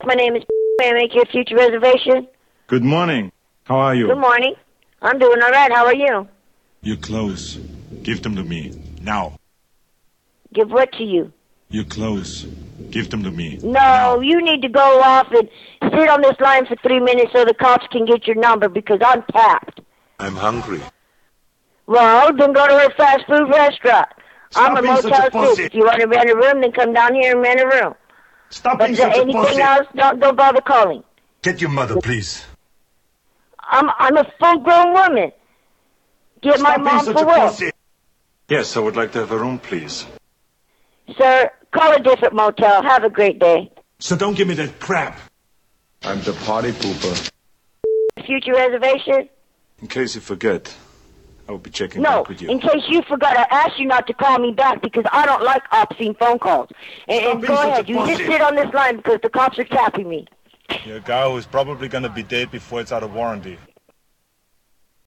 My name is. May I make your future reservation? Good morning. How are you? Good morning. I'm doing all right. How are you? Your clothes. Give them to me. Now. Give what to you? Your clothes. Give them to me. No, now. you need to go off and sit on this line for 3 minutes so the cops can get your number because I'm tapped. I'm hungry. Well, then go to a fast food restaurant. I'm a Motel 6. If you want to rent a room, then come down here and rent a room. Stop being such a pussy. Anything else, don't bother calling. Get your mother, please. I'm a full-grown woman. Get my mom for what? Yes, I would like to have a room, please. Sir, call a different motel. Have a great day. So don't give me that crap. I'm the party pooper. Future reservation? In case you forget, I will be checking back with you. In case you forgot, I asked you not to call me back because I don't like obscene phone calls. And go ahead, you just sit on this line because the cops are tapping me. Your guy who's probably going to be dead before it's out of warranty.